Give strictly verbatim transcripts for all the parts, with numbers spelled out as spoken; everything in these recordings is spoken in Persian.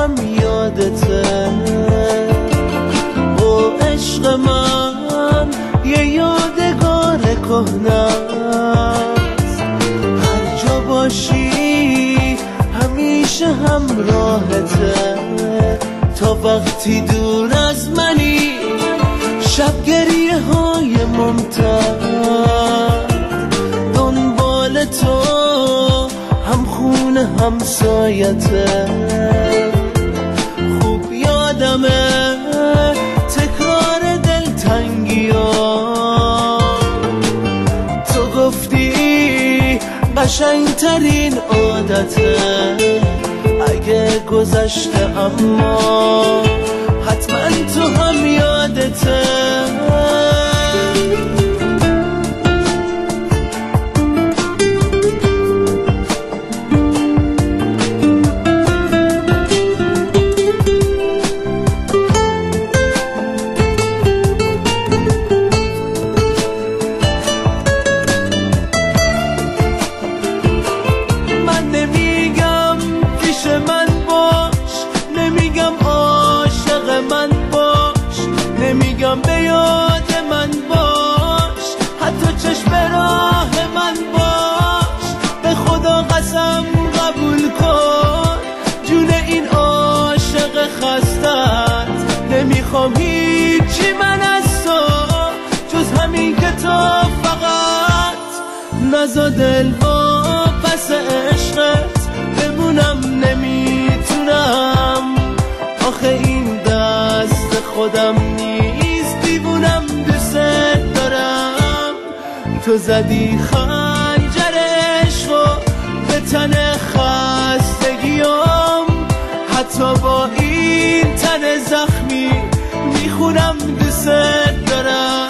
هم یادته. او عشق من یه یادگار کهنه‌ست، هر جا باشی همیشه همراهته. تا وقتی دور از منی شب گریه های ممتد، دنبال تو هم خونه همسایته. خوب یادمه تکرار دلتنگی ها، تو گفتی قشنگترین عادته. اگه گذشته اما حتما تو هم یادته. من نمیگم پیش من باش، نمیگم عاشق من باش، نمیگم به یاد من باش، حتی چشم راه من باش. به خدا قسم قبول کن جون این عاشق خستت. نمیخوام هیچی من از تو جز همین که تو فقط نزا دل با پس عشقت بمونم. نمیتونم آخه این دست خودم نیست، دیوونم دوست دارم. تو زدی خنجر عشقو به تن خستگیام، حتی با این تن زخمی میخونم دوست دارم.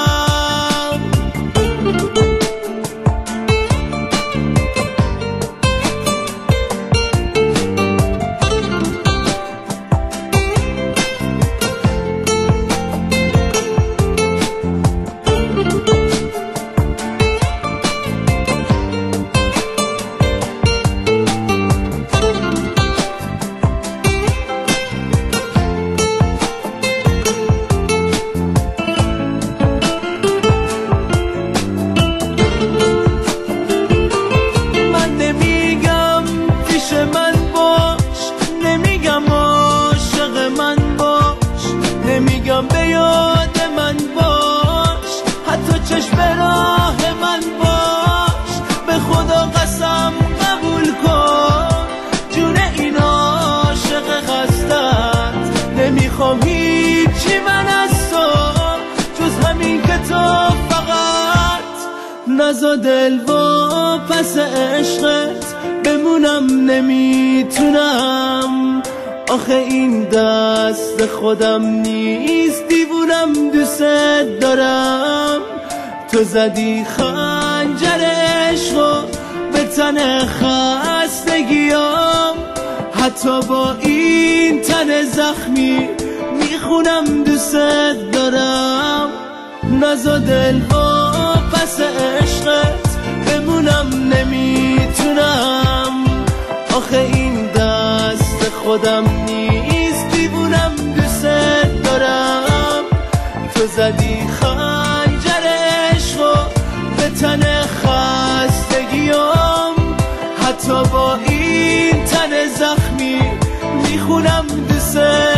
نمیگم به یاد من باش، حتی چشم راه من باش. به خدا قسم قبول کن جون این عاشق خستت. نمیخوام هیچی من از تو جز همین که تو فقط نزا دل و پس عشقت بمونم. نمیتونم آخه این دست خودم نیست، دیوونم دوست دارم. تو زدی خنجر عشقو به تن خستگیام، حتی با این تن زخمی میخونم دوست دارم. نزا دل با پس عشقت بمونم. نمیتونم آخه این دست خودم نیست، دیوونم دوست دارم. تو زدی خنجر عشقو به تن خستگیام، حتی با این تن زخمی میخونم دوست